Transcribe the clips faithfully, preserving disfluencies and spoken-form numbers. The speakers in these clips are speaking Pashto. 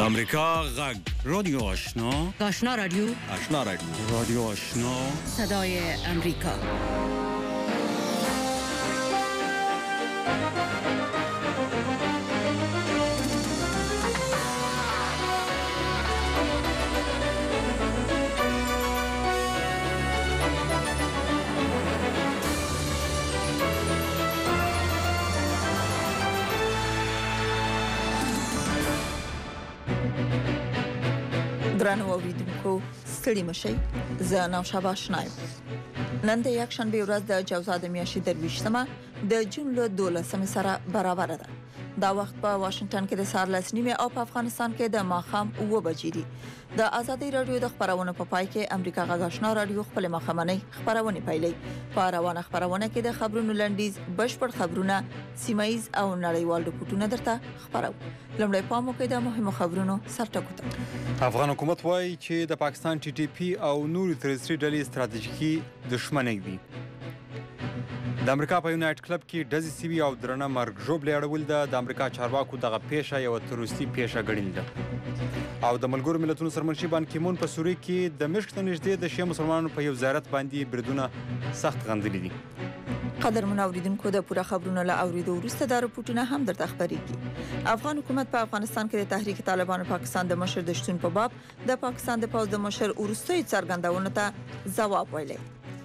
امریکا غږ رادیو آشنا آشنا رادیو آشنا رادیو رادیو آشنا صدای امریکا. درنو اوریدونکو ستړي مشئ. زه نوشابه آشنا یم. نن د یکشنبه ورځ د جوزا د میاشتې درویشتمه د جون له دولسمې سره برابر ده. دا وخت په واشنگټن کې د سهار لس نیمې او په افغانستان کې د ماښام اوه بجې دي. د ازادي رادیو د خبرونو په پای کې امریکا غږ آشنا رادیو خپل مخامنۍ خبرونه پیلي. په روانه خبرونه کې د خبرونو لنډیز، بشپړ خبرونه، سیمایي او نړیوال رپورټونه درته خبرو. لمړی پام وکړئ د مهمو خبرونو سرټکو ته. افغان حکومت وایي چې د پاکستان ټي ټي پی او نورو تروریستي ډلې ستراتیژیکي دښمنۍ دي. د امریکا په یونایټ کلب کې ډزې سوي او درنه مرګ ژوبلې اړول ده. د امریکا چارواکو دغه پیښه یوه تروریستي پیښه ګڼلې ده. او د ملګرو ملتونو سرمنشي بان کی مون په سوریه کې د مشک ته نږدې د شیعه مسلمانانو په یو زیارت باندې بریدونه سخت غندلي دي. قدرمن اوریدونکو د پوره خبرونو له اوریدو وروسته دا رپورټونه هم درته خبرېږي. افغان حکومت په افغانستان کې د تحریک طالبانو پاکستان د مشر د شتون په باب د پاکستان د پوځ د مشر وروستۍ څرګندونو ته ځواب ویلی.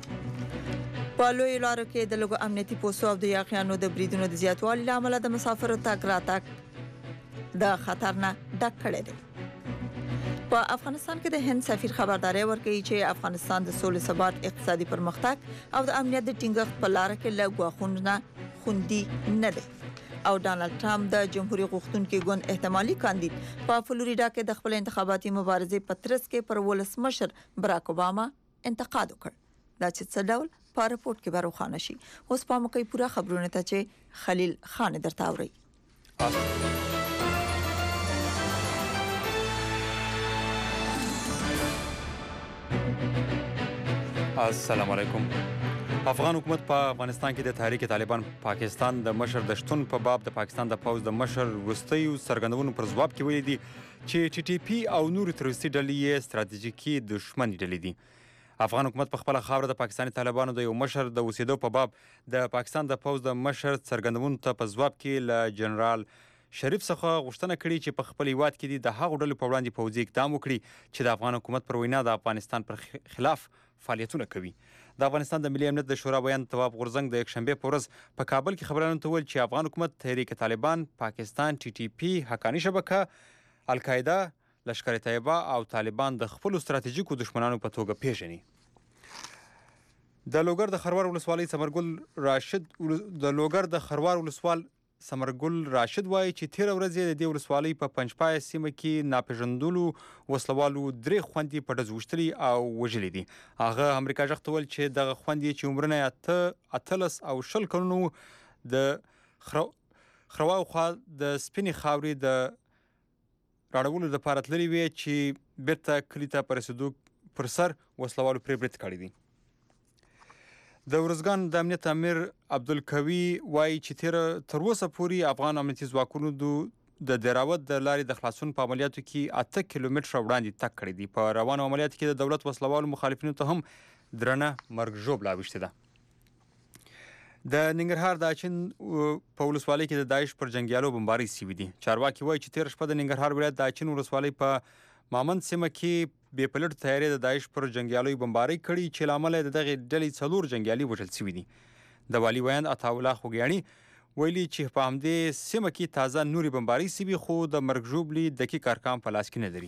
په لوی لارو کې د لږو امنیتي پوسو او د یاغیانو د بریدونو د زیاتوالي له امله د مسافرو تګ راتګ د خطر نه ډک کړی دی. په افغانستان کې د هند سفیر خبرداري ورکوي چې افغانستان د سولې، ثبات، اقتصادي پرمختګ او د امنیت د ټینګښت په لار کې له ګواښونو خوندي نه دی. او ډانلډ ټرمپ د جمهوریت غوښتونکي ګوند احتمالي کاندید په فلوریډا کې د خپل انتخاباتي مبارزې په ترڅ کې پر ولسمشر براک اوباما انتقاد وکړ. دا چې څه ډول په رپورټ کې به روښانه شي. اوس پام وکړئ پوره خبرونه ته چې خلیل خان درته اوري. السلام علیکم. افغان حکومت په افغانستان کې د تحریک طالبان پاکستان د مشر د شتون په باب د پاکستان د پوځ د مشر وروستیو څرګندونو پر ځواب کې ویلي دي چې ټي ټي پی او نورو تروریستي ډلې یې ستراتیژیکي دښمنې ډلې دي. افغان حکومت په خپله خاوره د پاکستاني طالبانو د یو مشر د اوسېدو په باب د پاکستان د پوځ د مشر څرګندونو ته په ځواب کې له جنرال شریف څخه غوښتنه کړې چې په خپل هیواد کې د هغو ډلو په وړاندې پوځي اقدام وکړي چې د افغان حکومت پر وینا د افغانستان پر خلاف فعالیتونه کوي. د افغانستان د ملي امنیت د شورا بیان تواب غورځنګ د یکشنبې په ورځ په کابل کې خبرانو ته وویل چې افغان حکومت تحریک طالبان، پاکستان، ټي ټي پی، حقاني شبکه، القاعده، لشکر طیبه او طالبان د خپلو ستراتیژیکو دښمنانو په توګه پیژني. د لوګر د خروار ولسوالۍ ثمرګل راشد د لوګر د خروار ولسوال ثمرګل راشد وایي چې تېره ورځ یې د دې ولسوالۍ په پنجپایه سیمه کې ناپېژندلو وسلوالو درې خویندې په ډز وشتلي او وژلي دي. هغه امریکا غږ ته وویل چې دغه خویندې چې عمرونه یې اته اتلس او شل کلونه وو د خرواو خوا د سپینې خاورې د راړولو دپاره تللي وې چې بېرته کلي ته په رسېدو پر سر وسلوالو پرې برید کړی دی. د ارزګان د امنیت امیر عبدالقوي وایي چې تیره تر اوسه پورې افغان امنیتي ځواکونو د دراوت د لارې د خلاصون په عملیاتو کې اته کیلومتره وړاندې تګ کړی دی. په روانو عملیاتو کې د دولت وسلوالو مخالفینو ته هم درنه مرګ ژوبله اوښتې ده. د ننګرهار د اچین په ولسوالۍ کې د داعش پر جنګیالو بمبارۍ سوي دي. چارواکي وایي چې تېره شپه د ننګرهار ولایت د اچین ولسوالۍ په مامند سیمه کې بې پلټو تیارې د داعش پر جنګیالیو بمبارۍ کړي چې له امله یې د دغې ډلې څلور جنګیالي وژل سوي دي. د والي ویاند عطاالله خوږیاڼي ویلي چې په همدې سیمه کې تازه نورې بمبارۍ سوي خو د مرګ ژوبلې دقیق ارقام په لاس کې نه لري.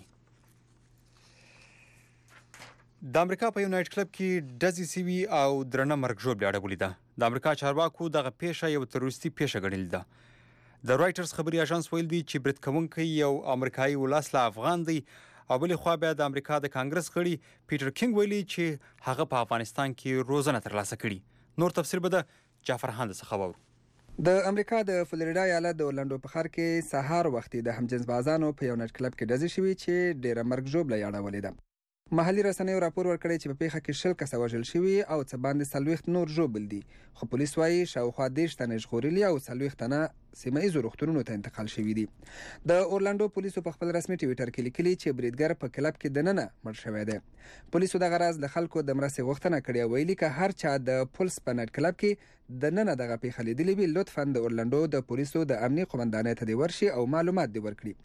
د امریکا په یونایټ کلب کې ډزې سوي او درنه مرګ ژوبلې اړولې ده. د امریکا چارواکو دغه پیښه یو تروریستي پیښه ګڼلې ده. د رایټرز خبري اژانس ویل دي چې برید کوونکی یو امریکایي ولسله افغان دی او بلې خوا بیا د امریکا د کانګرس غړي پیټر کینګ ویلي چې هغه په افغانستان کې روزنه ترلاسه کړي. نور تفسیر به د جعفر هاند څخه واورو. د امریکا د فلوریډا ایالت د اورلانډو په ښار کې سهار وختي د همجنس بازانو په یو نایټ کلب کې ډزې شوي چې ډېره مرګ ژوبله یې اړولې ده. محلي رسنیو راپور ورکړی چې په پیښه کې شل کسه وژل شوي او څه باندې څلوېښت نور ژوبل دي، خو پولیس وایي شاوخوا دېرش تنه ژغورلي او څلوېښت تنه سیمه ییزو روغتونونو ته انتقال شوي دي. د اورلانډو پولیسو په خپل رسمي ټویټر کې لیکلي چې بریدګر په کلب کې دننه مړ شوی دی. پولیسو دغه راز له خلکو د مرستې غوښتنه کړې او ویلي که هر چا د پولس په نایټ کلب کې دننه دغه پیښه لیدلې وي لطفا د اورلانډو د پولیسو د امني قومندانۍ ته دې ورشي او معلومات دې ورکړي.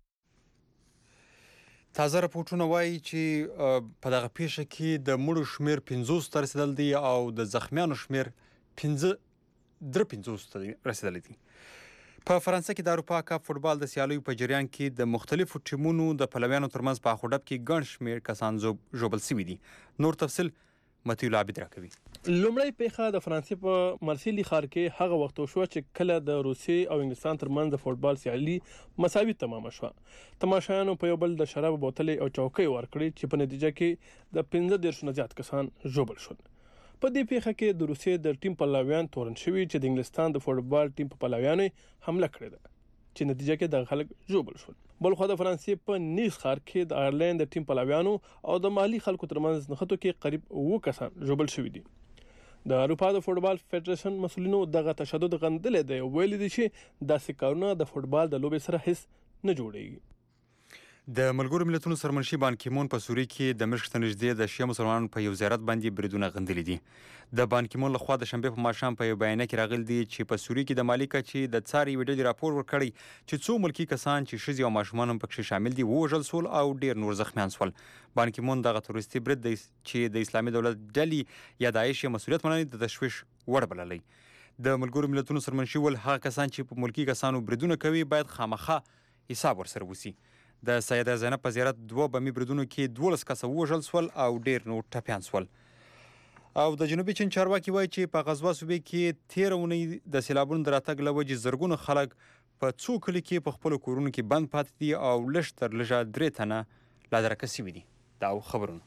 تازه راپورټونه وایي چې په دغه پیښه کې د مړو شمیر پنځوس ته رسیدل دي او د زخمیانو شمیر پنځه درې پنځوس ته رسیدلی دي. په فرانسه کې د اروپا کپ فوټبال د سیالیو په جریان کې د مختلفو ټیمونو د پلویانو ترمنځ په اخوډب کې ګڼ شمیر کسان ژوبل شوي دي. نور تفصیل متیو العابد راکوي. لومړی پیښه د فرانسې په مرسیلی ښار کې هغه وخت وشوه چې کله د روسیې او انګلستان ترمنځ د فوټبال سیالي مساوي تمامه شوه. تماشایانو په یو بل د شرابو بوتلې او چوکۍ ورکړې چې په نتیجه کې د پنځه دېرش نه زیات کسان ژوبل شول. په دې پیښه کې د روسیې د ټیم پلویان تورن شوي چې د انګلستان د فوټبال ټیم په پلویانو حمله کړې ده چې نتیجه کې د خلک ژوبل شول. بلخو د فرانسې په نیس ښار کې د آیرلند د ټیم پلویانو او د مالی خلکو ترمنځ نښتو کې قریب اووه کسان ژوبل شوي دي. د اروپا د فوټبال فدریشن مسؤلینو دغه تشدد غندلې دی او ویلي دي چې داسې کارونه د فوټبال د لوبې سره هیڅ نه جوړیږي. د ملګرو ملتونو سرمنشي بان کی مون په سوریه کې د مشق ته نږدې د شیعه مسلمانانو په یو زیارت باندې بریدونه غندلي دي. د بان کی مون لخوا د شنبې په ماښام په یو بیانیه کې راغلي دي چې په سوریه کې د مالي کچې د څار یوې ډلې راپور ورکړی چې څو ملکي کسان چې ښځې او ماشومان هم پکې شامل دي ووژل سول او ډېر نور زخمیان سول. بان کی مون دغه تروریستي برید چې د اسلامي دولت ډلې یا داعش یې مسؤلیت منلي د تشویش وړ بللی. د ملګرو ملتونو سرمنشي ول هغه کسان چې په ملکي کسانو بریدونه کوي باید خامخا حساب ورسره وسی. د سیده زینب په زیارت دوه بمي بریدونو کې دولس کسه ووژل سول او ډیر نور ټپیان سول. او د جنوبي چین چارواکي وایي چې په غزوا صوبې کې تیره اونۍ د سیلابونو د راتګ له وجې زرګونه خلک په څو کلي کې په خپلو کورونو کې بند پاتې دي او لږ تر لږه درې تنه لا درکه سوي دي. دا خبرونه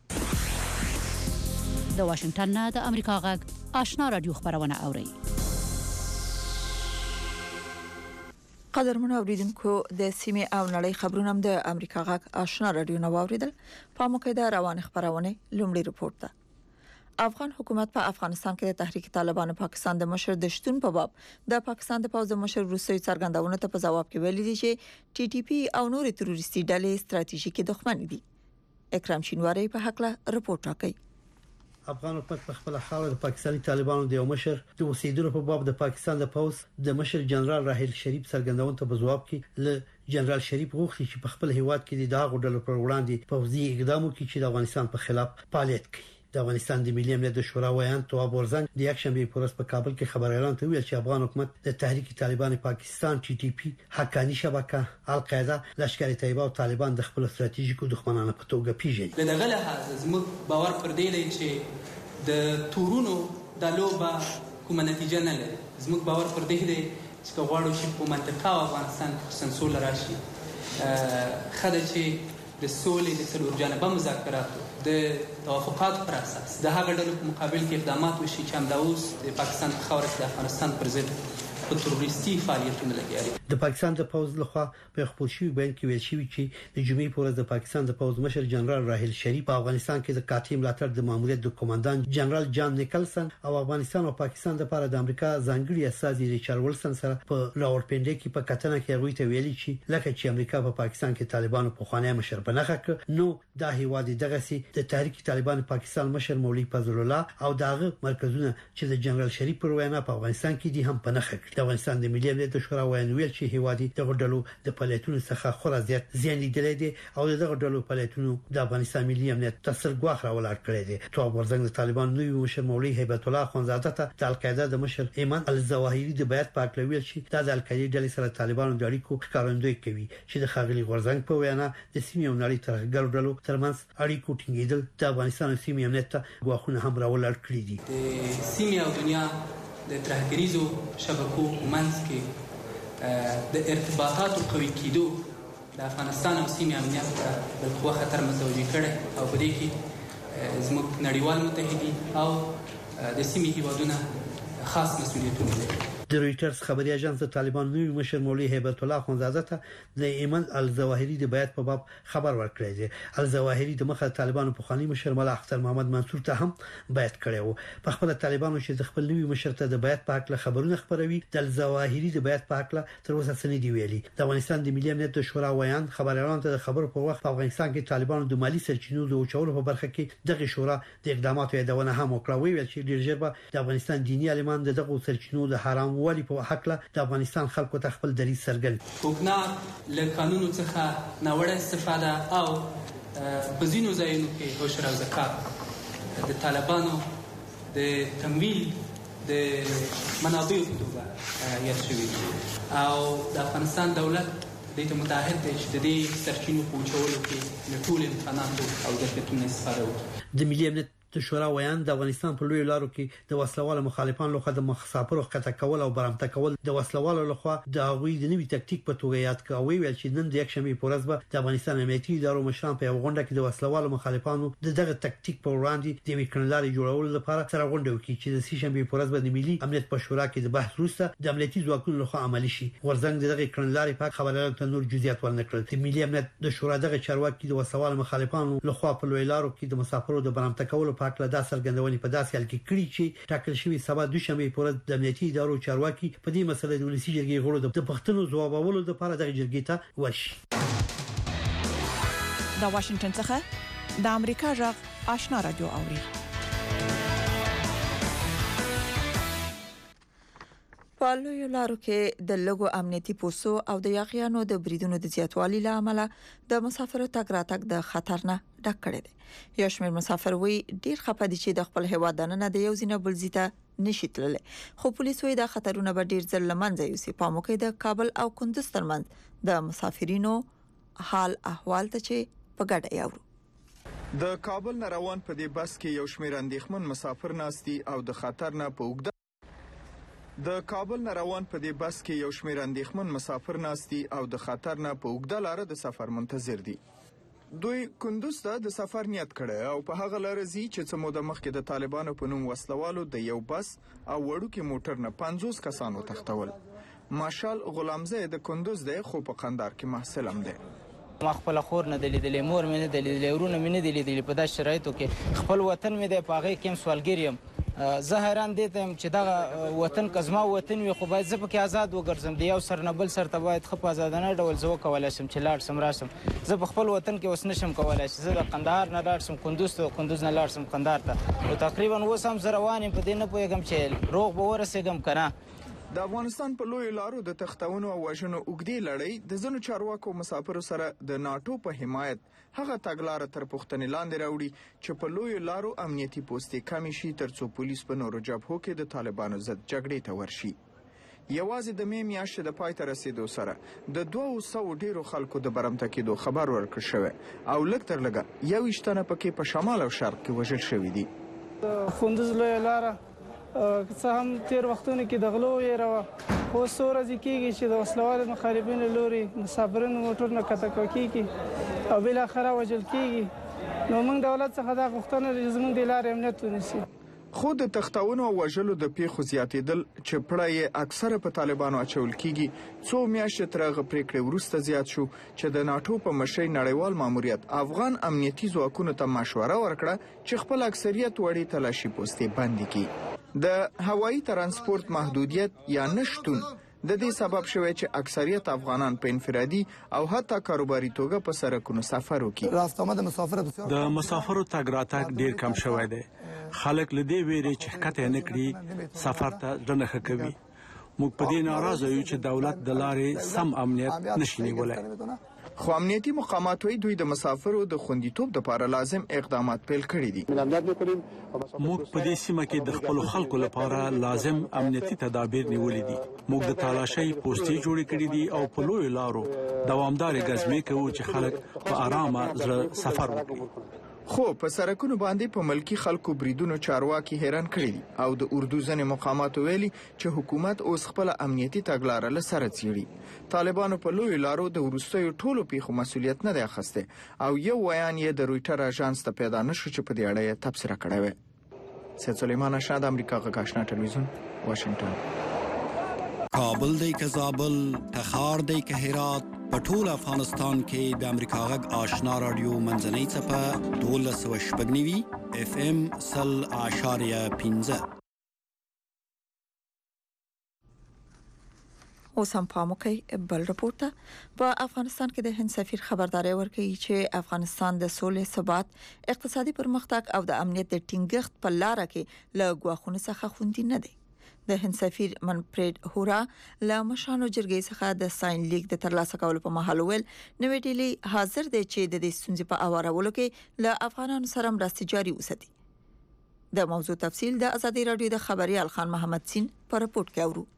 د واشنګټن نه د امریکا غږ آشنا رادیو خبرونه اوري. قدرمن اوریدونکو د سیمې او نړۍ خبرونه د امریکا غږ آشنا رادیو نو اوریدل. په مقیده روان خبرونه لومړی رپورت ده. افغان حکومت په افغانستان کې د تحریک طالبان پاکستان د مشر د شتون په باب د پاکستان د پوځ د مشر روسي څرګندونه ته په جواب کې ویلي دي چې ټي ټي پی او نور تروریستي ډلې ستراتیژیکي دښمن دي. اکرام شینواری په حق له رپورت راکړي. افغان حکومت په خپل خاور د پاکستاني طالبانو د یو مشر د اوسېدلو په باب د پاکستان د پوځ د مشر جنرال راحیل شریف څرګندونه ته په جواب کې ل جنرال شریف غوښتي چې په خپل هیواد کې د داغ ډلو پر وړاندې پوځي اقدامو کې چې د افغانستان په خلاف فعالیت کوي. د افغانستان د ملي امنیت د شورا ویان تواب ورزن د یک شنبه په ورځ په کابل کې خبريالان ته ویل چې افغان حکومت د تحریک طالبان پاکستان ټي ټي پی حقاني شبکه القاعده لشکري طیبه او طالبان د خپل ستراتیژیکو دښمنانو په توګه پیژني. دغه له زموږ باور پر دی چې د تورونو د لوبه کومه نتیجه نه لري. زموږ باور پر دی چې غواړو چې په منطقه او افغانستان سنسول راشي. خدای چې د سولې د څلور جانبه مذاکراتو د توافقات پر اساس د هغه ډلو په مقابل کې اقدامات وشي چې هم دا اوس د پاکستان په خاور کې د افغانستان پر ضد په تروریستي فعالیتونو لګیا دي. د پاکستان د پوز لخوا په خپل شوی بیان کې ویل شوی چې د جمعې په ورځ د پاکستان د پوز مشر جنرال راحیل شریف په افغانستان کې د قاطع ملاتړ د ماموریت د کمانډان جنرال جان نیکلسن او افغانستان او پاکستان لپاره د امریکا ځانګړي استازي ریچارډ ولسن سره په راورپنډي کې په کتنه کې هغوی ته ویلي چې لکه چې امریکا په پاکستان کې طالبانو په خوانی مشر بنخه ک نو دا هیواد دغه سي د تحریک طالبان پاکستان مشر مولوی فضل الله او دغه مرکزونه چې د جنرال شریف پر وینا په افغانستان کې دي هم په نخه د افغانستان د ملي امنیت شورا ویان ویل چې هیوادي دغه ډلو د فعالیتونو څخه خورا زیات زیان لیدلې دي او دغه ډلو فعالیتونو د افغانستان ملي امنیت تاثیر ګواخ راولار کړی دي. تو ورزنګ د طالبان نوی مشر مولوی هیبت الله خانزاده ته د القاعده د مشر ایمان الزواهری د بیات پاک لویل چې د القاعده ډلې سره طالبانو د اړیکو ښکارندوی کوي چې د خاغلی ورزنګ په وینا د سیمې او نړۍ ترهګر ډلو ترمنځ اړیکو ټینګېدل د افغانستان او سیمې امنیت ته ګواښونه هم راولار کړی دي. د سیمې او دنیا د ترهګریزو شبکو منځ کې د ارتباطاتو قوي کېدو د افغانستان او سیمې امنیت ته د قوه خطر متوجه کړي او په دې کې زموږ نړیوال متحدین او د سیمې هیوادونه خاص مسؤلیتونه لري. د رويټرز خبري اژانس د طالبان نوي مشر مولوي هیبت الله خونزاده ته د ایمن الظواهري د بیعت په باب خبر ورکړی دی. الظواهري د مخه طالبانو په خاني مشر مولا اختر محمد منصور ته هم بیعت کړی و. په خپل طالبانو چې د خپل نوي مشر ته د بیعت په حق خبرونه خبروي، د الظواهري د بیعت په حق تر اوسه څه نه دی ویلي. د افغانستان د ملي امنیت شورا ویان خبريالانو ته د خبرو په وخت په افغانستان کې طالبانو د مالی سرچینو د اوچولو په برخه کې دغه شورا د اقداماتو یادونه هم وکړه. ویل چې ډیر ژر به د افغانستان دینی عالمان د دغه سرچینو د حرام والي په حق له د افغانستان خلکو ته خپل دریځ څرګند حکومت له قانونو څخه ناوړه استفاده او بزینو ځایونو کې عشر او زکات د طالبانو د تمویل د منابعو په توګه یاد شوی او د افغانستان دولت د متحد د شدید سرچینو په چولو کې له ټول امکاناتو او ظرفیتونو استفاده وکړي. د ملي امنیت د شورا ویان د افغانستان په لوی لارو کې د وسلوالو مخالفانو لخوا د مسافرو خطا کول او برامته کول د وسلوالو لخوا د هغوی د نوي تکتیک په توګه یاد کوي. ویل چې نن د یک شنبه په ورځ به د افغانستان امنیتي ادارو مشران په غونډه کې د وسلوالو مخالفانو د دغه تکتیک په وړاندې د وکړنلاري جوړولو لپاره سره غونډه وکړي چې د سې شنبه په ورځ به د ملي امنیت په شورا کې د بحث وروسته د امنیتي ځواکونو لخوا عملي شي. ورزنګ دغه کړنلاري په خبرونو ته نور جزئیات ورنکړل. د ملي امنیت د شورا دغه چارواکي د وسلوالو مخالفانو لخوا په لوی لارو کې د مسافرو د برامته کولو په حق له داسر ونی په داسې حال کې کړي چې ټاکل شوی سبا دوشنبه په ورځ د امنیتي ادارو چارواکي په دې مسله د ولسی جرګې غړو د پښتنو ځوابولو لپاره د جرګې ته ورشي. د واشنگټن څخه د امریکا جغ آشنا رادیو اوري. په لویو لارو کې د لګو امنیتي پوسو او د یاغیانو د بریدونو د زیاتوالي لامل د مسافرو تګ راتګ د خطر نه ډک کړي دي. یو شمېر مسافر وی ډیر خپه دي چې د خپل هیواد نه د یو ځینه بل ځای نشي تللی، خو پولیس وی د خطرونه به ډیر ځل لمنځه یوسي. په موقع د کابل او کندوز ترمنځ د مسافرینو حال احوال ته چې په ګډه یاورو. د کابل نه روان په دې بس کې یو شمېر اندېښمن مسافر ناستي او د خطر نه په اوږده د کابل نه روان په دې بس کې یو شمېر اندېښمن مسافر ناستي او د خطر نه په اوږده لاره د سفر منتظر دي. دوی کندوز ته د سفر نیت کړی او په هغه لاره ځي چې څه موده مخکې د طالبانو په نوم وسلوالو د یو بس او وړوکي موټر نه پنځوس کسان وتښتول. ماشال غلامزی د کندوز دی خو په قندهار کې محصل هم دی. ما خپل خور نه دلیدلې، مور مې نه دلیدلې، ورونه مې نه دلیدلې. په داسې شرایطو کې خپل وطن مې دی، په هغې کې هم سوالګر یم. زه حیران دي ته یم چې دغه وطن که زما وطن وي خو باید زه پکې آزاد وګرځم. د یو سر نه بل سر ته باید ښه په ازادانه ډول زه وکولی شم چې لاړ شم راشم. زه په خپل وطن کې اوس نشم کولی چې زه د قندهار نه لاړ شم کندوز ته، کندوز نه لاړ شم قندهار ته. نو تقریبا اوس هم زه روان یم، په دې نه پوهېږم چې روغ به ورسېږم که نه. د افغانستان په لویو لارو د تښتونو او وژنو اوږدې لړۍ د ځینو چارواکو مسافرو سره د ناټو په حمایت هغه تګلاره تر پوښتنې لاندې راوړي چې په لویو لارو امنیتي پوستې کمې شي ترڅو پولیس په نورو جبهو کې د طالبانو ضد جګړې ته ورشي. یوازې د مې میاشتې د پای ته رسیدو سره د دوه سوو ډیرو خلکو د برمته کېدو خبر ورکړل شوی او لږ تر لږه یوویشت تنه پکې په شمال او شرق کې وژل شوي دي. کندوز لویه لاره څه هم تیر وختونو کې د غلو ویره وه، خو څو ورځې کېږي چې د وسلوالو مخالفینو لوري مسافرینو موټرونه کښته کېږي او بالاخره وژل کېږي. نو موږ دولت څخه دا غوښتنه لرو چې زموږ د لارې امنیت ونیسي. خو د تښتونو او وژلو د پیښو زیاتېدل چې پړه یې اکثره په طالبانو اچول کېږي څو میاشتې تر هغه پرېکړې وروسته زیات شو چې د ناټو په مشرۍ نړیوال ماموریت افغان امنیتي ځواکونو ته مشوره ورکړه چې خپل اکثریت وړې تلاشي پوستې بندې کړي. د هوایي ترانسپورت محدودیت یا نشتون د دې سبب شوی چې اکثریت افغانان په انفرادي او حتی کاروباري توګه په سرکونو سفر وکړي. د مسافرو تګ راتګ ډیر کم شوی دی. خلک له دې ویرې چې ښکته نه کړي سفر ته زړه نه ښه کوي. موږ په دې ناراضه یو چې دولت د لارې سم امنیت نشي نیولی. خو امنیتي مقامات وایي دوی د مسافرو د خوندیتوب لپاره لازم اقدامات پیل کړي دي. موږ په دې سیمه کې د خپل خلکو لپاره لازم امنیتي تدابیر نیولې دي. موږ د تالاشۍ پوستې جوړې کړې دي او په لویو لارو دوامدارې ګزمې کوو چې خلک په آرامه زړه سفر وکړي. خو په سرکونو باندې په ملکی خلکو بریدونو چارواکي حیران کړي دي او د اردو ځنې مقاماتو ویلي چې حکومت اوس خپل امنیتي تګلاره له سره څیړي. طالبانو په لویو لارو د وروستیو ټولو پیښو مسؤلیت نه دی اخیستی او یو ویان یې د رویټر اژانس ته پیدا نه شو چې په دې اړه یې تبصره کړې وه. سید سلیمان اشنا د امریکا غږ آشنا ټلویزیون، واشنگټن. کابل دی که زابل، تخار دی که هرات، په ټول افغانستان کې د امریکا غږ آشنا رادیو منځنۍ څپه دولس سوه شپږ نوي اف ام سل اعشاریه پنځه. اوس هم پام وکړئ بل رپورټ ته. په افغانستان کې د هند سفیر خبرداري ورکوي چې افغانستان د سولې، ثبات، اقتصادي پرمختګ او د امنیت د ټینګښت په لار کې له ګواښونو څخه خوندي نه دی. د هند سفیر منپریت هورا له مشرانو جرګې څخه د ساين لیک د ترلاسه کولو په مهال ویل نوې ډیلي حاضر دی چې د دې ستونزې په اورولو کې له افغانانو سره مرستې جاري وساتي. د موضوع تفصیل د ازادي رادیو د خبريال خان محمد سین په رپورت کې اورو.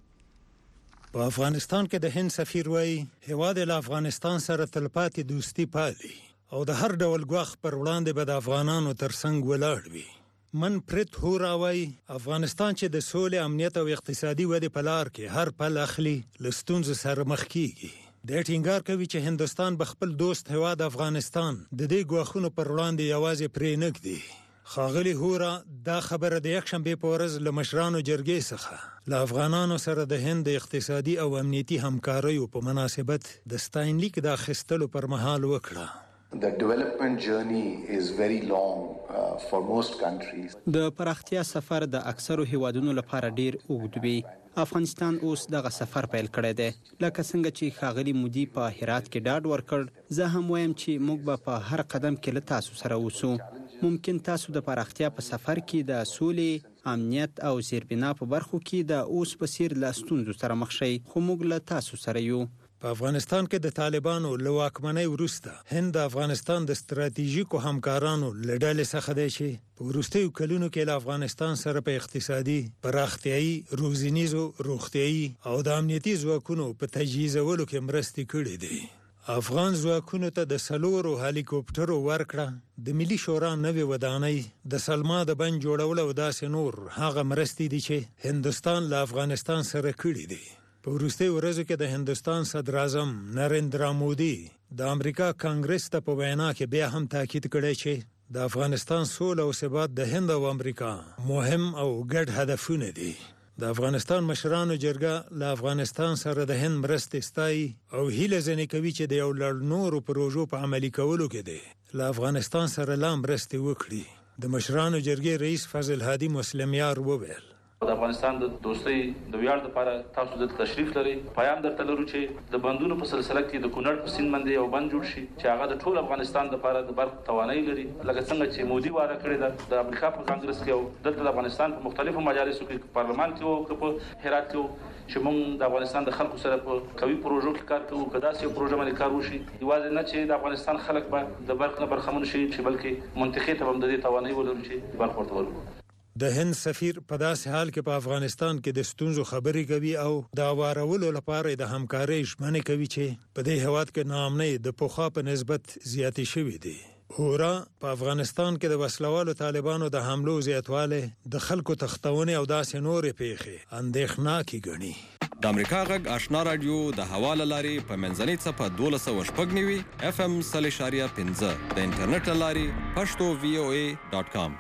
په افغانستان کې د هند سفیر وایي هیواد له افغانستان سره تلپاتې دوستي پالي او د هر ډول ګواښ پر وړاندې به د افغانانو ترڅنګ ولاړ وي. منپریت هورا وایي افغانستان چې د سولې، امنیت او اقتصادي ودې په لار کې هر پل اخلي له ستونزو سره مخ کیږي. د ټینګار کوي چې هندستان به خپل دوست هیواد افغانستان د دې ګواښونو پر وړاندې یوازې پرې نه ږدي. ښاغلي هورا دا خبره د یکشنبې په ورځ له مشرانو جرګې څخه له افغانانو سره د هند د اقتصادي او امنیتي همکاریو په مناسبت د ستاین لیک د اخیستلو پر مهال وکړه. The development journey is very long uh, for most countries. د پراختیا سفر د اکثرو هیوادونو لپاره ډیر اوږد وي. افغانستان اوس دغه سفر پیل کړی دی. لکه څنګه چې ښاغلي مودي په هرات کې ډاډ ورکړ، زه هم وایم چې موږ به په هر قدم کې له تاسو سره اوسو. ممکن تاسو د پراختیا په سفر کې د سولې، امنیت او زیربنا په برخو کې د اوس په څیر له ستونزو سره مخ شئ، خو موږ له تاسو سره یو. په افغانستان کې د طالبانو له واکمنۍ وروسته هند د افغانستان د ستراتیژیکو همکارانو له ډلې څخه دی چې په وروستیو کلونو کې له افغانستان سره په اقتصادي، پراختیایي، روزنیزو، روغتیایي او د امنیتي ځواکونو په تجهیزولو کې مرستې کړې دي. افغان ځواکونو ته د سلورو هلیکوپټرو ورکړه، د ملي شورا نوې ودانۍ، د سلما د بند جوړول او داسې نور هغه مرستې دي چې هندستان له افغانستان سره کړې دي. په وروستیو ورځو کې د هندستان صدر اعظم نریندرا مودي د امریکا کانګرس ته په وینا کې بیا هم تاکید کړی چې د افغانستان سوله او ثبات د هند او امریکا مهم او ګډ هدفونه دي. د افغانستان مشرانو جرګه له افغانستان سره د هند مرستې ستایي او هیله ځنې کوي چې د یو لړ نورو پروژو په عملي کولو کې دی له افغانستان سره لا مرستې وکړي. د مشرانو جرګې رئیس فضل هادي مسلمیار وویل د افغانستان د دوستۍ د ویاړ لپاره تاسو د تشریف لري. پیغام درته لرو چې د بندونو په سلسله کې د کونړ په سیند باندې یو بند جوړ شي چې هغه د ټول افغانستان لپاره د برق توانایي لري، لکه څنګه چې مودي وعده کړې ده د امریکا په کانګرس کې او دلته د افغانستان په مختلفو مجالسو کې، پارلمان کې او په هرات کې، چې موږ د افغانستان د خلکو سره په قوي پروژو کې کار کوو. که داسې یو پروژه باندې کار وشي، یوازې نه چې د افغانستان خلک به د برق نه برخمن شي، چې بلکې منطقې ته هم د دې توانایي ولرو چې برق ورته ورکړو. د هند سفیر په داسې حال کې په افغانستان کې د ستونزو خبرې کوي او د اوارولو لپاره د همکارۍ ژمنې کوي چې په دې هیواد کې ناامنۍ د پخوا په نسبت زیاتې شوې دي. هورا په افغانستان کې د وسلوالو طالبانو د حملو زیاتوالی، د خلکو تښتونې او داسې نورې پیښې اندېښناکې ګڼي. د امریکا غږ آشنا رادیو د هوا له لارې په منځنۍ څپه دولس سوه شپږ نوي اف ام سل اعشاریه پنځه، د انټرنیټ له لارې پښتو وی او ای ډاټ کام.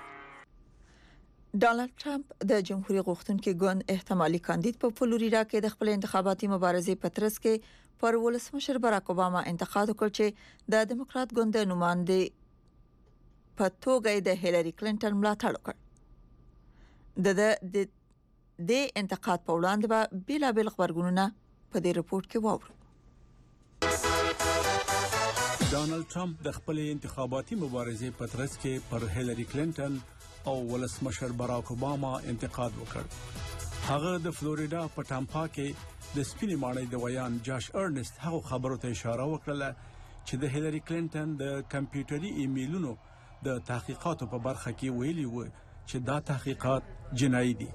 ډانلډ ټرمپ د جمهوریت غوښتونکي ګوند احتمالي کاندید په فلوریدا کې د خپل انتخاباتي مبارزې په ترڅ کې پر ولسمشر باراک اوباما انتقاد وکړ چې د دموکرات ګوند د نماینده په توګه د هیلری کلینټن ملاتړ وکړ. د د انتقاد په وړاندې به بیلابل خبرګونونه په دې رپورت کې واورو. ډانلډ ټرمپ د خپل انتخاباتي مبارزې په ترڅ کې پر هیلری کلینټن او ولسمشر باراک اوباما انتقاد وکړ. هغه د فلوریدا په ټامپا کې د سپینې ماڼۍ د ویان جاش ارنست هغه خبرو ته اشاره وکړه چې د هیلری کلینټن د کمپیوټري ایمیلونو د تحقیقاتو په برخه کې ویلي و چې دا تحقیقات جنایي دي.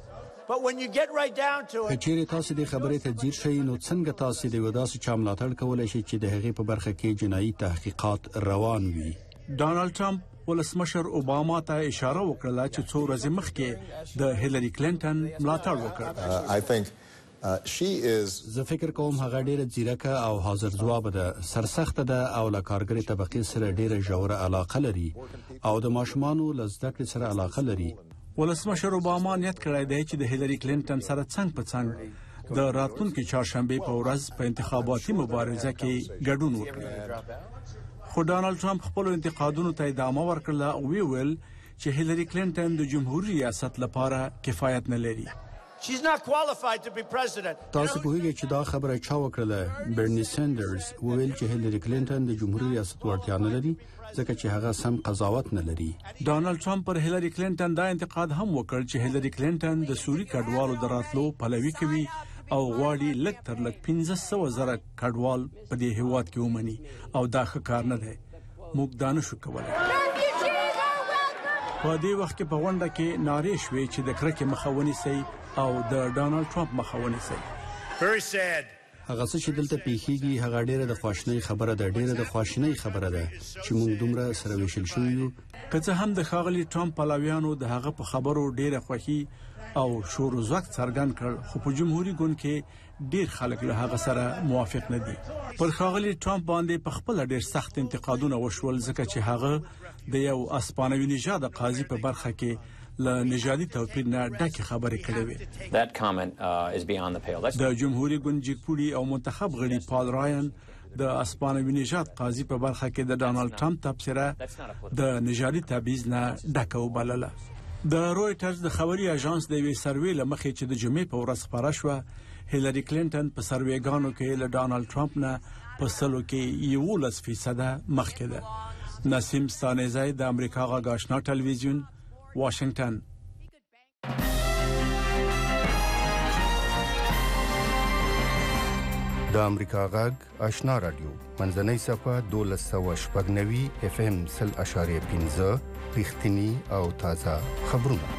کچېرې تاسو د خبرې ته ځیر شئ، نو څنګه تاسو د وداسې چا ملاتړ کولای شئ چې د هغې په برخه کې جنایي تحقیقات روان وي؟ ډانلډ ټرمپ ولسمشر اوباما ته اشاره وکړه چې څو ورځې مخکې د هیلری کلینټن ملاتړ وکړ. زه فکر کوم هغه ډیره ځیرکه او حاضر ځواب ده، سرسخته ده او له کارګرې طبقې سره ډیره ژوره علاقه لري او د ماشومانو له زده کړې سره علاقه لري. ولسمشر اوباما نیت کړی دی چې د هیلری کلینټن سره څنګ په څنګ د راتلونکي چهارشنبه په ورځ په انتخاباتي مبارزه کې ګډون وکړي. خو ډانلډ ټرمپ خپل انتقادونو ته ادامه ورکړه او ویل چې هیلری کلینټن د جمهوریت ریاست لپاره کفایت نه لري. She's not qualified to be president. تاسو پوهیږئ چې دا خبره چا وکړه؟ برني ساندرز ویل چې هیلری کلینټن د جمهوریت ریاست وړتیا نه لري ځکه چې هغه سم قضاوت نه لري. ډانلډ ټرمپ پر هیلری کلینټن دا انتقاد هم وکړ چې هیلری کلینټن د سوري کډوالو دراتلو پلوي کوي او غواړي لږ تر لږ پنځه سوه زره کډوال په دې هیواد کې ومني او دا ښه کار نه دی. موږ دا نشو کولی. په دې وخت کې په غونډه کې نارې شوې چې د کرکې مخه ونیسي او د ډانلډ ټرمپ مخه ونیسي. Very sad. هغه څه چې دلته پیښیږي هغه ډیره د خواشنۍ خبره ده ډیره د خواشنۍ خبره ده چې موږ دومره سره ویشل شو یو. که څه هم د ښاغلي ټرمپ پلویانو د هغه په خبرو ډیره خوښي او شور و زوک څرګند کړ خو په جمهوریت ګوند کې ډیر خلک له هغه سره موافق نه دي. پر ښاغلي ټرمپ باندې په خپل ډیر سخت انتقادونه وشول ځکه چې هغه د یو اسپانوي نژاد قاضي په برخه کې له نژادي توپیر نه ډکه خبرې کړې وې. د جمهوریت ګوند جګپوړي او منتخب غړي پال راین د اسپانوي نژاد قاضي په برخه کې د ډانلډ ټرمپ تبصره د نژادي تبعیض نه ډکه وبلله. د رويټرز د خبري اژانس د وی سروې لمخې چې د جمعې په ورځ خبره شوه هیلری کلینټن په سروېګانو کې له ډانلډ ټرمپ نه په سلو کې یوولس فیصد مخکې ده. نسیم ستانزی د امریکا غږ آشنا ټلویزیون واشنگټن. د امریکا غږ آشنا رادیو منځنۍ صفه دولس سوه شپږ نوي اف ام سل اشاریه پنځه رښتینی او تازه خبرونه.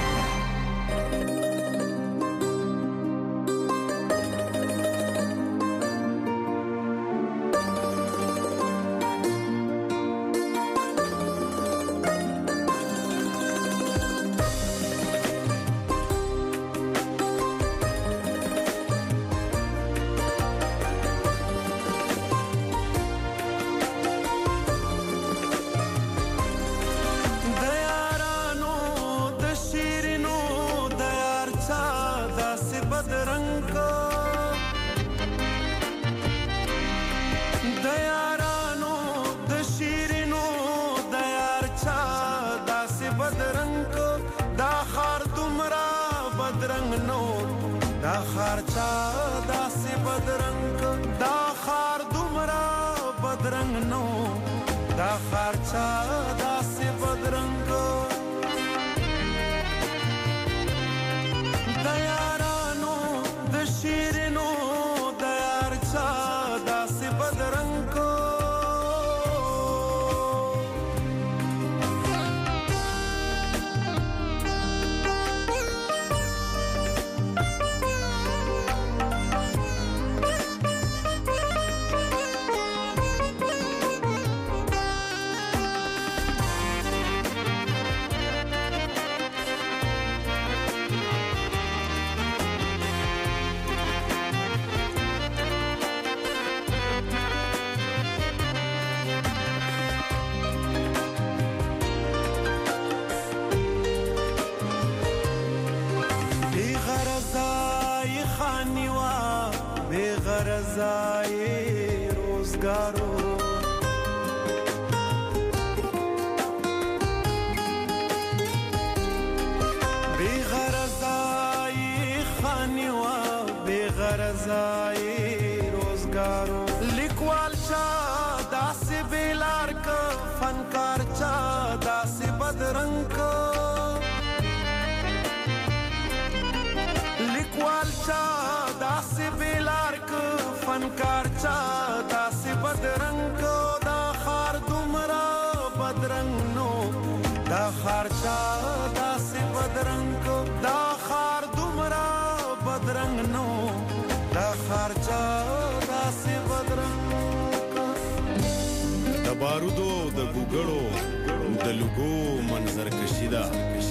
بارودو د ګوګړو د لوګو منظر کشیدا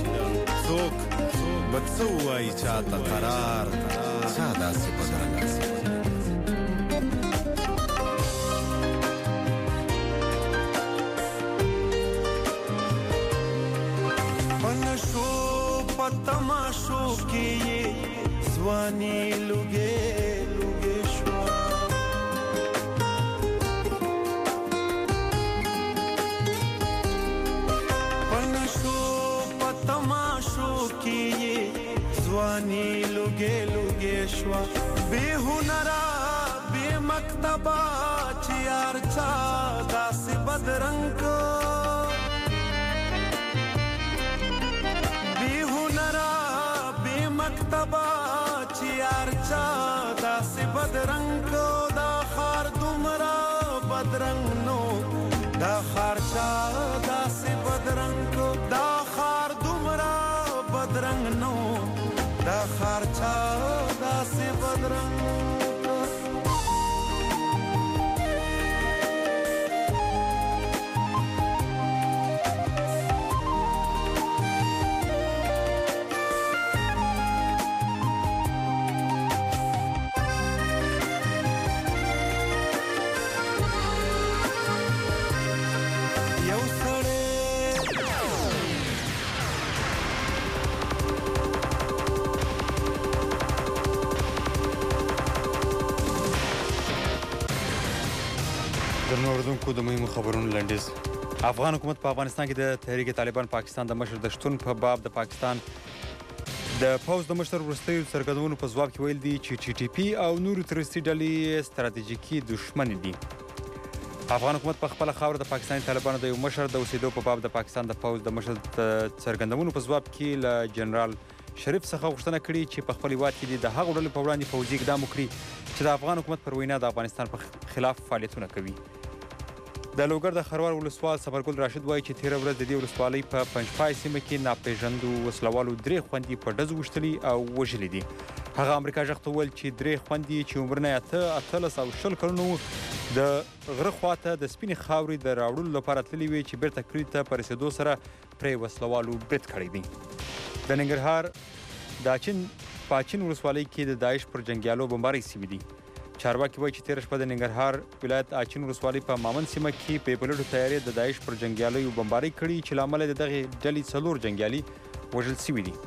څوک بڅو وای چاته قرار چا داسې بدرنګ پنشو پتماشو کې ځواني لوګې لوګې شوه په نشو په تماشو کې یې ځواني لوګې لوګې شوه بې هنره بې مکتبه چې یار چا داسې بدرنګ مکتبا چې یار چا داسې بدرنګ دا خار دومره بدرنګ نو دا خار چا داسې بدرنګ دا خار دومره بدرنګ نو دا خار چا داسې بدرنګ اوردونکو د مهمو خبرونو لنډیز افغان حکومت په افغانستان کې د تحریک طالبان پاکستان د مشر د شتون په باب د پاکستان د پوز د مشر وروستیو څرګندونو په ځواب کې ویل دي چې ټي ټي پی او نورو تروریستي ډلې ستراتیژیکي دښمن دي افغان حکومت په خپل خاور د پاکستاني طالبانو د یو مشر د اوسېدو په باب د پاکستان د پوز د مشر د څرګندونو په ځواب کې له جنرال شریف څخه غوښتنه کړې چې په خپل هیواد کې د هغو ډلو په وړاندې پوځي اقدام وکړي چې د افغان حکومت پر وینا د افغانستان په خلاف فعالیتونه کوي د لوګر د خروار ولسوال صبرګل راشد وایي چې تیره ورځ د دې ولسوالۍ په پنجپای سیمه کې ناپېژندو وسلوالو درې خوندې په ډزو وشتلي او وژلي دي هغه امریکا ژغ ته وویل چې درې خوندې چې عمرونه یې اته اتلس او شل کلونه وو د غره خواته د سپینې خاورې د راوړلو لپاره تللي وي چې بیرته کلي ته په رسېدو سره پرې وسلوالو برید کړی دی د ننګرهار د اچین په اچین ولسوالۍ کې د داعش پر جنګیالو بمبارۍ سوي دي چارواکي وایي چې تېره شپه د ننګرهار ولایت اچین ولسوالۍ په مامن سیمه کې په پلټو تیارې د داعش پر جنګیالیو بمبارۍ کړي چې له امله د دغې ډلې څلور جنګیالي وژل سوي دي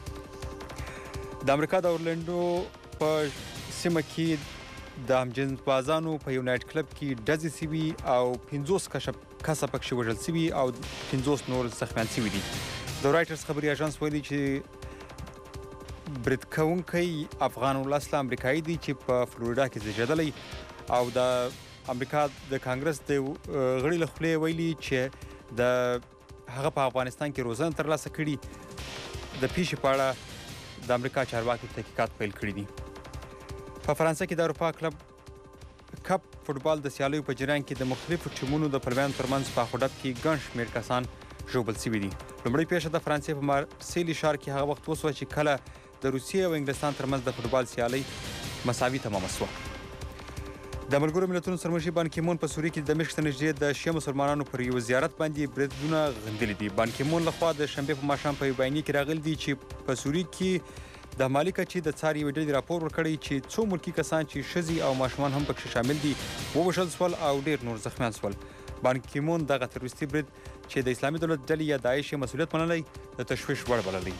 د امریکا د اورلنډو په سیمه کې د همجنسبازانو په یو نایټ کلب کې ډزې سوي او پنځوس کسه پکښې وژل سوي او پنځوس نور زخمیان سوي دي د رایټرز خبري اژانس ویلي چې برید کوونکی افغان ولسله امریکایي دی چې په فلوریډا کې زیږېدلی او د امریکا د کانګرس د غړي له خولې ویلي چې د هغه په افغانستان کې روزنه ترلاسه کړي د پیښې په اړه د امریکا چارواکي تحقیقات پیل کړي دي په فرانسه کې د اروپا کلب کپ فوټبال د سیالیو په جریان کې د مختلفو ټیمونو د پلویانو ترمنځ په اخوډب کې ګڼ شمېر کسان ژوبل سوي دي لومړۍ پیښه د فرانسې په مارسیلي ښار کې هغه وخت وسوه چې کله د روسیې او انګلستان ترمنځ د فوټبال سیالۍ مساوي تمامه شوه د ملګرو ملتونو سرمشر بان کی مون په سوریه کې د دمشق ته نږدې د شیعه مسلمانانو پر یو زیارت باندې بریدونه غندلي دي بان کی مون لخوا د شنبه په ماښام په بیانیه کې راغلي دي چې په سوریه کې د مالکه چې د څار یو ډېر راپور ورکړی چې څو ملکی کسان چې شذي او ماشومان هم پکې شامل دي ووژل شول او ډېر نور زخمیان شول بان کی مون دغه تروریستي برید چې د اسلامي دولت ډلې یا داعش مسؤلیت منلی د تشویش وړ بللی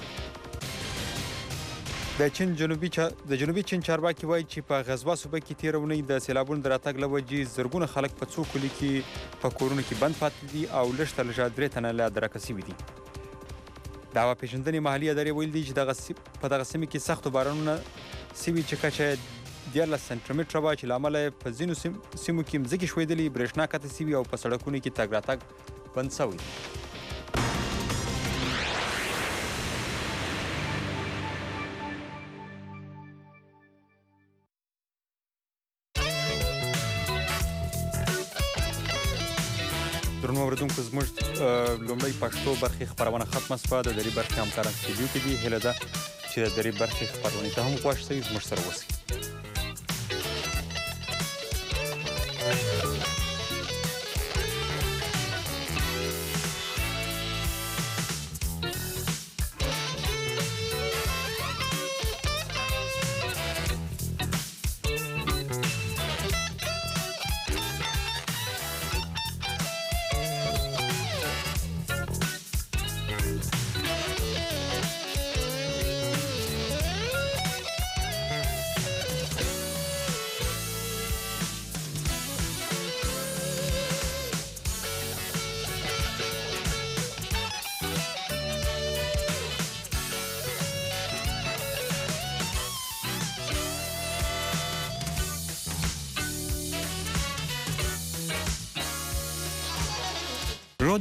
د چین جنوبي چا... د جنوبي چین چارواکي وایي چې په غزوا صوبه کې تیره اونۍ د سیلابونو د راتګ له وجې زرګونه خلک په څو کلیو کې په کورونو کې بند پاتې دي او لږ تر لږه درې تنه له درکه سوي دي د هوا پېژندنې محلي ادارې ویل دي چې دغه سی... په دغه سیمه کې سختو بارانونه سوي چې کچه دیارلس سنټي متره وه چې له امله په ځینو سیم... سیمو کې مځکې ښویدلې برېښنا قطع سوي او په سړکونو کې تګ راتګ بند سوی درنو اوریدونکو زموږ لومړی پښتو برخې خپرونه ختمه شوه د درې برخې همکاران سټوډیو کې دي هیله ده چې د درې برخې خپرونې ته هم خوښ شئ زموږ سره اوسئ